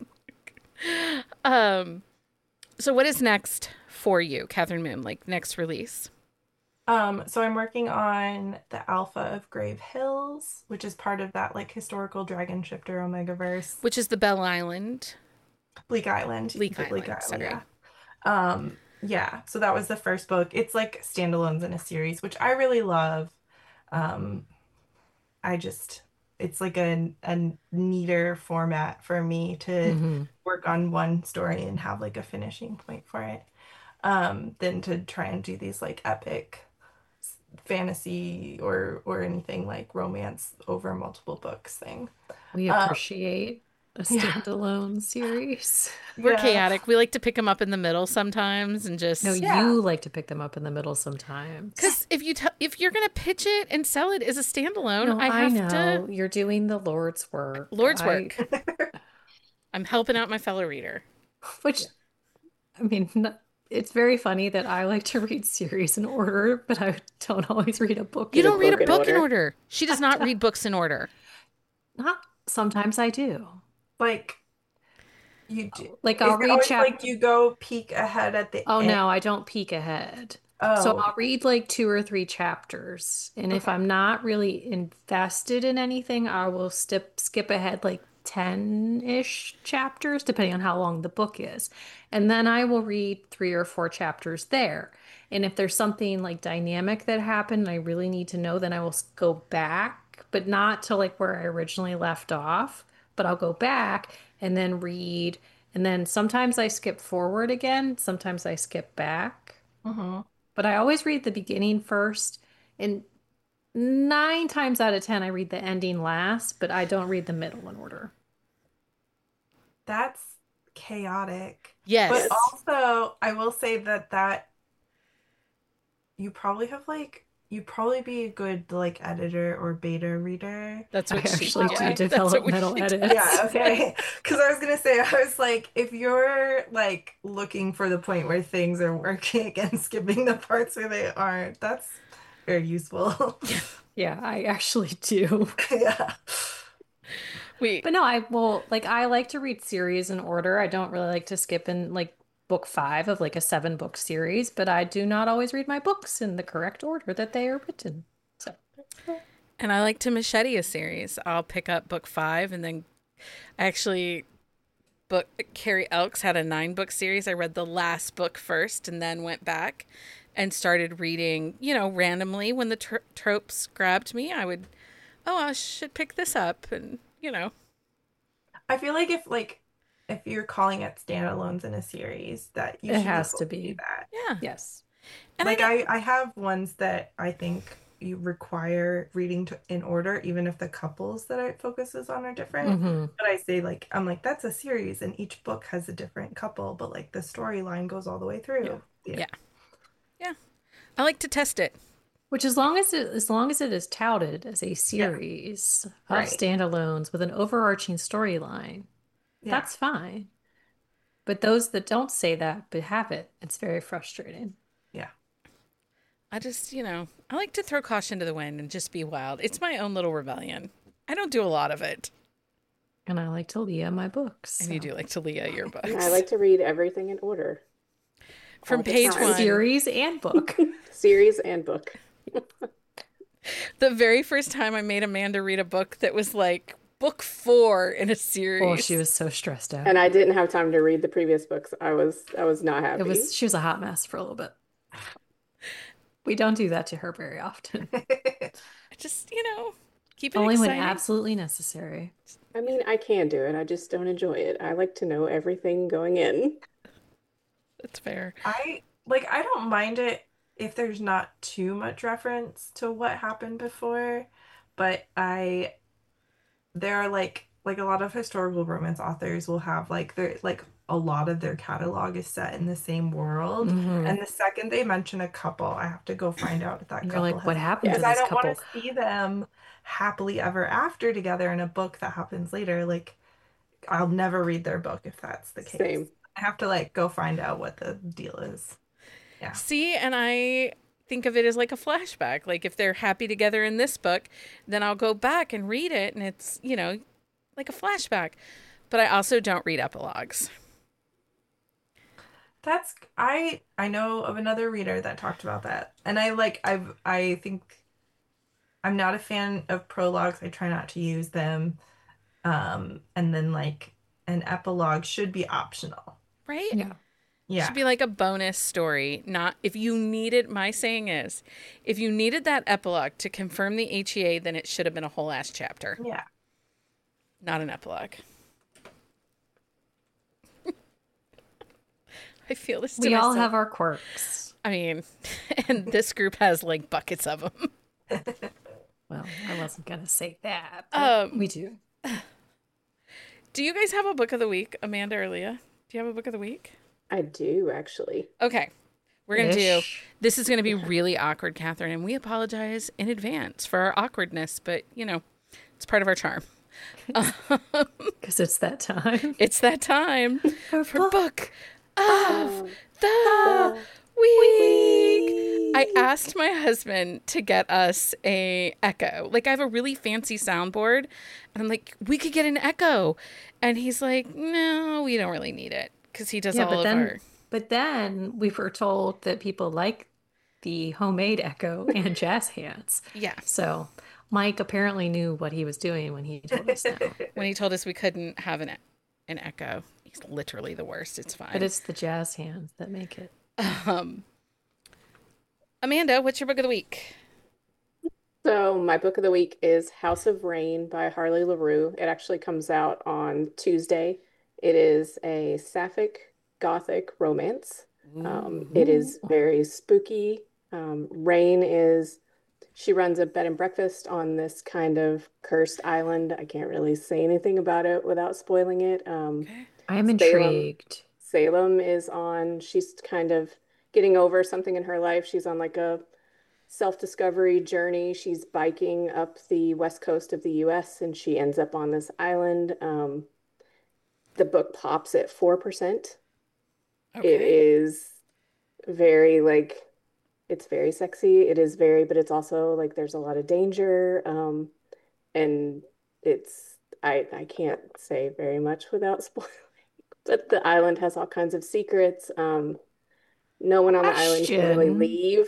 Um, so what is next for you, Catherine Moon? Like next release, So I'm working on the Alpha of Grave Hills, which is part of that like historical dragon shifter Omegaverse. which is the Bell Island, Bleak Island, Leak the Bleak Island. Island, yeah. Sorry. Yeah, so that was the first book. It's like standalones in a series, which I really love. Um, I just it's like a neater format for me to Hmm. work on one story and have like a finishing point for it. Than to try and do these like epic fantasy or anything like romance over multiple books thing. We Um, appreciate a yeah, standalone series. We're yeah, chaotic. We like to pick them up in the middle sometimes and No, just yeah. you like to pick them up in the middle sometimes. because if you're gonna pitch it and sell it as a standalone, No, I I have to know. You're doing the Lord's work. Lord's work. I'm helping out my fellow reader. Which, I mean, it's very funny that I like to read series in order, but I don't always read a book You in Read a don't read a book in order. book in order. order. She does I not don't. read books in order. Not sometimes I do. Like you do, Like is I'll it read always chap. like you go peek ahead at the Oh end? no, I don't peek ahead. So Oh, I'll read like two or three chapters, and if okay. I'm not really invested in anything, I will skip ahead like 10-ish chapters, depending on how long the book is. And then I will read three or four chapters there. And if there's something like dynamic that happened and I really need to know, then I will go back, but not to like where I originally left off, but I'll go back and then read. And then sometimes I skip forward again, sometimes I skip back. Hmm. But I always read the beginning first, and 9 times out of 10, I read the ending last, but I don't read the middle in order. That's chaotic. But Yes. Yes. also, I will say that you probably have like you'd probably be a good like editor or beta reader. That's I what she, actually That do yeah, way. that's what developmental she edits. Yeah, does. okay. Because I was gonna say, I was like, if you're like looking for the point where things are working and skipping the parts where they aren't, that's very useful. Yeah, I actually do. Yeah. We, But no, I like to read series in order. I don't really like to skip in like book five of like a seven book series, but I do not always read my books in the correct order that they are written. So, and I like to machete a series. I'll pick up book 5 and then actually book Carrie Elks had a 9-book series. I read the last book first and then went back and started reading, randomly when the tropes grabbed me. I should pick this up and. I feel like if you're calling it standalones in a series, that you it should be has able to to do be. that. Yeah. Yes. And I Like don't, I have ones that I think you require reading in order, even if the couples that it focuses on are different. Hmm. But I say like I'm like that's a series, and each book has a different couple, but like the storyline goes all the way Yeah. through. Yeah. yeah. Yeah. I like to test it. Which as long as it is touted as a Yeah. series of Right. standalones with an overarching storyline, Yeah. that's fine. But those that don't say that but have it, it's very frustrating. Yeah. I just, I like to throw caution to the wind and just be wild. It's my own little rebellion. I don't do a lot of it. And I like to Leah my books. And you So. do like to Leah your And I books. like to read everything in order all From the page time. 1, Series and book. Series and book. the very first time I made Amanda read a book that was like book 4 in a series. Oh, she was so stressed out. And I didn't have time to read the previous books. I was not happy. She was a hot mess for a little bit. We don't do that to her very often. I just, keep it Only when exciting. absolutely necessary. I mean, I can do it. I just don't enjoy it. I like to know everything going in. That's fair. I don't mind it if there's not too much reference to what happened before, but I there are like a lot of historical romance authors will have like their like a lot of their catalog is set in the same world, Hmm. and the second they mention a couple, I have to go find out if that You're couple like, what has happened Yeah. to because I this don't want couple? to see them happily ever after together in a book that happens later. Like I'll never read their book if that's the case. Same. I have to like go find out what the deal is. Yeah. See, and I think of it as like a flashback. Like if they're happy together in this book, then I'll go back and read it and it's, like a flashback. But I also don't read epilogues. That's I know of another reader that talked about that. And I think I'm not a fan of prologues. I try not to use them. And then like an epilogue should be optional. Right? Yeah. Should Yeah. be like a bonus story. Not if you needed, my saying is, if you needed that epilogue to confirm the HEA, then it should have been a whole ass chapter, Yeah. not an epilogue. I feel this to We all myself. have our quirks. I mean, and this group has like buckets of them. Well, I wasn't gonna say that, but we do. Do you guys have a book of the week, Amanda or Leah? Do you have a book of the week? I do actually. Okay. We're going to do, Ish. this is going to be really awkward, Catherine, and we apologize in advance for our awkwardness, but it's part of our charm. Because it's that time. It's that time For for book of Um, the week. I asked my husband to get us a Echo. Like I have a really fancy soundboard, and I'm like, we could get an Echo, and he's like, no, we don't really need it because he does Yeah, all of our. but then we were told that people like the homemade Echo and jazz hands. Yeah. So Mike apparently knew what he was doing when he told us that. When he told us we couldn't have an Echo, he's literally the worst. It's fine. But it's the jazz hands that make it. Amanda, what's your book of the week? So my book of the week is House of Rain by Harley LaRue. It actually comes out on Tuesday. It is a sapphic gothic romance. It is very spooky. She runs a bed and breakfast on this kind of cursed island. I can't really say anything about it without spoiling it. Okay. I am Salem. intrigued. Salem is on, she's kind of getting over something in her life. She's on like a self-discovery journey. She's biking up the west coast of the US and she ends up on this island. The book pops at 4%. It Okay. is very like it's very sexy. It is very, but it's also like there's a lot of danger. And it's I can't say very much without spoiling, but the island has all kinds of secrets. No one on the island can really Question. leave.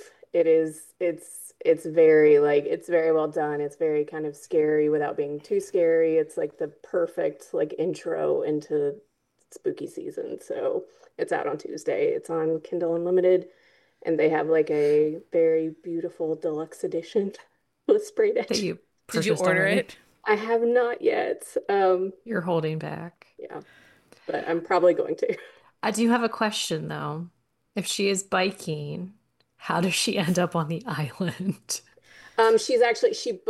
It's very like it's very well done. It's very kind of scary without being too scary. It's like the perfect like intro into spooky season. So it's out on Tuesday. It's on Kindle Unlimited, and they have like a very beautiful deluxe edition with sprayed That edge. you Did you purchased order already? it? I have not yet. You're holding back. Yeah, but I'm probably going to. I do have a question though. If she is biking, how does she end up on the island? She's actually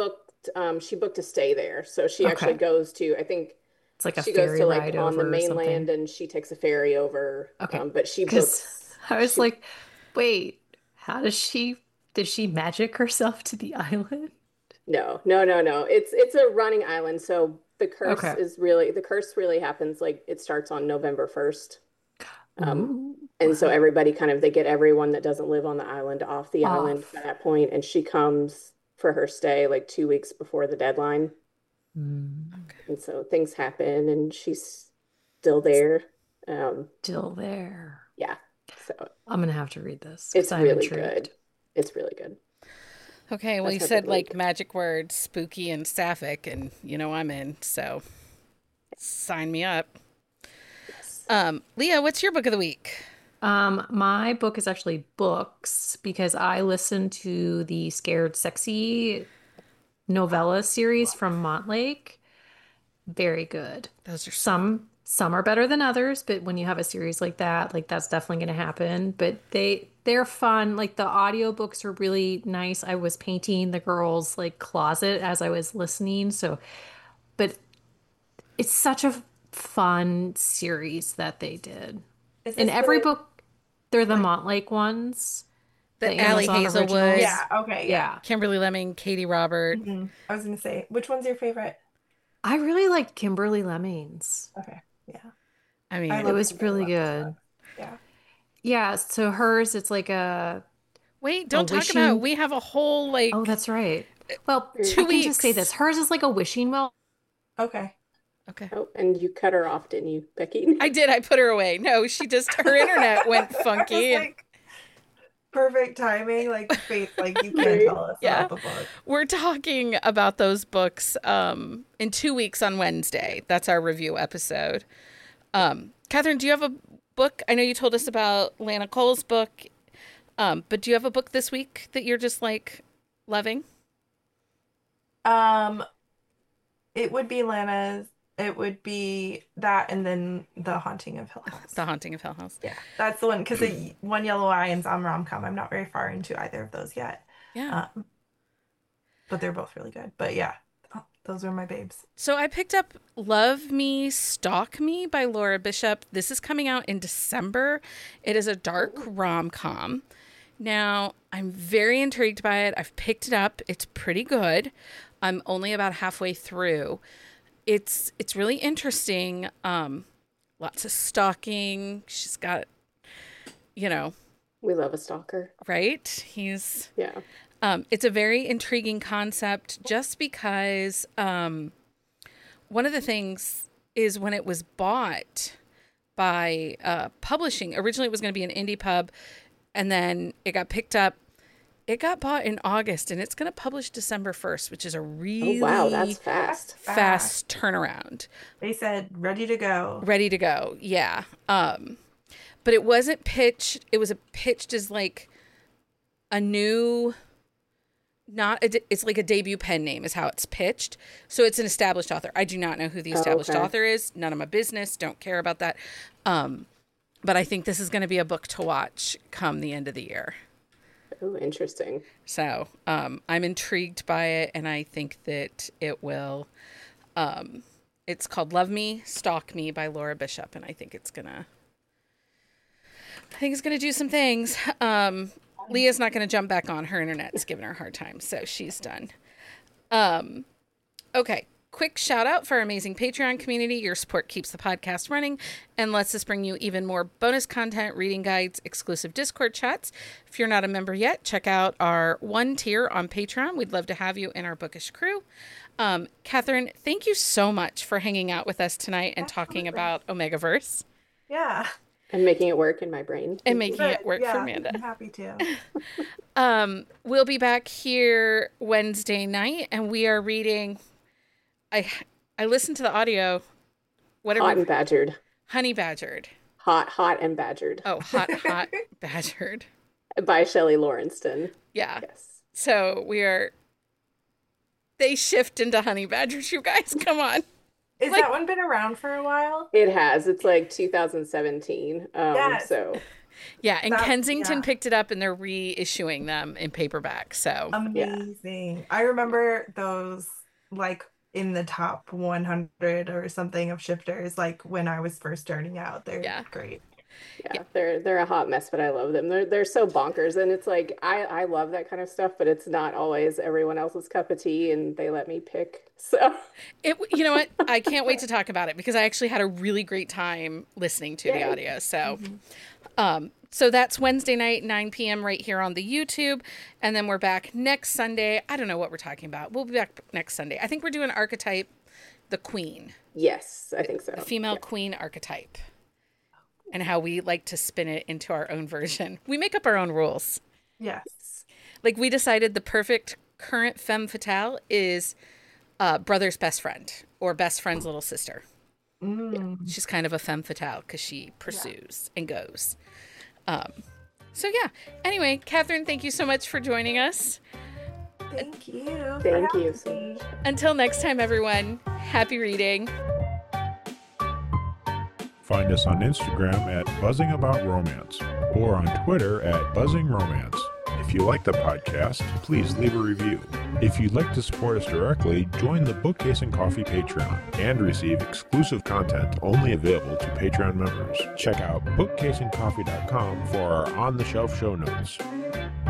she booked a stay there. So she actually Okay. goes to I think It's like a she goes ferry to like ride on the over or mainland something. and she takes a ferry over. Okay. But she Because books I was she like, wait, how did she magic herself to the island? no. It's a running island. So Okay. the curse really happens like it starts on November 1st. Um, Ooh. and so everybody kind of they get everyone that doesn't live on the island off the island by Off. that point, and she comes for her stay like 2 weeks before the deadline. Mm, And so things happen and she's still there. Um, still there. yeah. So I'm gonna have to read this because it's I'm really good. intrigued. It's really good. Okay, well, That's you my book said of the like week. magic words, spooky and sapphic, and I'm in, so sign me up. Yes. Leah, what's your book of the week? My book is actually books because I listened to the Scared Sexy novella series from Montlake. Very good. Those are so Some are better than others, but when you have a series like that's definitely going to happen. But they're fun. Like the audiobooks are really nice. I was painting the girls' like closet as I was listening. So, but it's such a fun series that they did. Is In this every the book, they're the like Montlake ones, the the Allie Amazon Hazelwood, originals. yeah, okay, yeah. Yeah. Kimberly Lemming, Katie Robert. I was gonna say, which one's your favorite? I really like Kimberly Lemmings. Okay, yeah. I I It mean, love was Kimberly really Lemmings book. good. Yeah. Yeah, so hers, it's like wait, a don't talk about. wishing. We have a whole Oh, like that's right. Well, Mm. I two can just say this. weeks. Hers is like a wishing well. Okay. Okay. Oh, and you cut her off, didn't you, Becky? I did. I put her away. No, she just her internet went I was funky, and like, perfect timing, like fate, like you can't Right. tell us yeah, about the book. we're talking about those books in 2 weeks on Wednesday. That's our review episode. Catherine, do you have a book? I know you told us about Lana Cole's book, but do you have a book this week that you're just like loving? Um, it would be Lana's, it would be that and then The Haunting of Hill House. The Haunting of Hill House. Yeah, that's the one because the One Yellow Eye and Some Rom-Com. I'm not very far into either of those yet. Yeah. Um, but they're both really good. But yeah, those are my babes. So I picked up Love Me, Stalk Me by Laura Bishop. This is coming out in December. It is a dark rom-com. Now, I'm very intrigued by it. I've picked it up. It's pretty good. I'm only about halfway through. It's really interesting. Lots of stalking. She's got, you know, We love a stalker. right? He's Yeah. it's a very intriguing concept just because one of the things is when it was bought by publishing, originally it was going to be an indie pub, and then it got picked up. It got bought in August, and it's going to publish December 1st, which is a Oh really wow, that's fast. fast turnaround. They said ready to go. Ready to go, yeah. But it wasn't pitched. It was pitched as like a new, it's like a debut pen name is how it's pitched. So it's an established author. I do not know who the established okay. author is. None of my business. Don't care about that. But I think this is going to be a book to watch come the end of the year. Oh, interesting. So I'm intrigued by it, and I think that it will. It's called "Love Me, Stalk Me" by Laura Bishop, and I think it's gonna do some things. Leah's not going to jump back on. Her internet's giving her a hard time, so she's done. Okay. Quick shout out for our amazing Patreon community. Your support keeps the podcast running and lets us bring you even more bonus content, reading guides, exclusive Discord chats. If you're not a member yet, check out our 1 tier on Patreon. We'd love to have you in our bookish crew. Catherine, thank you so much for hanging out with us tonight and talking about Omegaverse. Yeah. And making it work in my brain. And making it work for Amanda. I'm happy to. We'll be back here Wednesday night, and we are reading... I listened to the audio. Hot and Badgered. Honey Badgered. Hot and Badgered. Oh, Hot Badgered. By Shelley Lawrenston. Yeah. Yes. So they shift into Honey Badgers, you guys. Come on. Is that one been around for a while? It has. It's like 2017. Yes. So. Yeah, and Kensington picked it up and they're reissuing them in paperback. So amazing. Yeah. I remember those like in the top 100 or something of shifters, like when I was first starting out. They're great. Yeah, they're a hot mess, but I love them. They're so bonkers, and it's like I love that kind of stuff, but it's not always everyone else's cup of tea, and they let me pick. So you know what? I can't wait to talk about it because I actually had a really great time listening to the audio. So so that's Wednesday night, 9 p.m. right here on the YouTube. And then we're back next Sunday. I don't know what we're talking about. We'll be back next Sunday. I think we're doing archetype, the queen. Yes, I think so. The female queen archetype. And how we like to spin it into our own version. We make up our own rules. Yes. Like we decided the perfect current femme fatale is brother's best friend or best friend's little sister. She's kind of a femme fatale because she pursues and goes. So yeah. Anyway, Catherine, thank you so much for joining us. Thank you. Thank you so much. Until next time, everyone. Happy reading. Find us on Instagram at Buzzing About Romance or on Twitter at Buzzing Romance. If you like the podcast, please leave a review. If you'd like to support us directly, join the Bookcase and Coffee Patreon and receive exclusive content only available to Patreon members. Check out bookcaseandcoffee.com for our on-the-shelf show notes.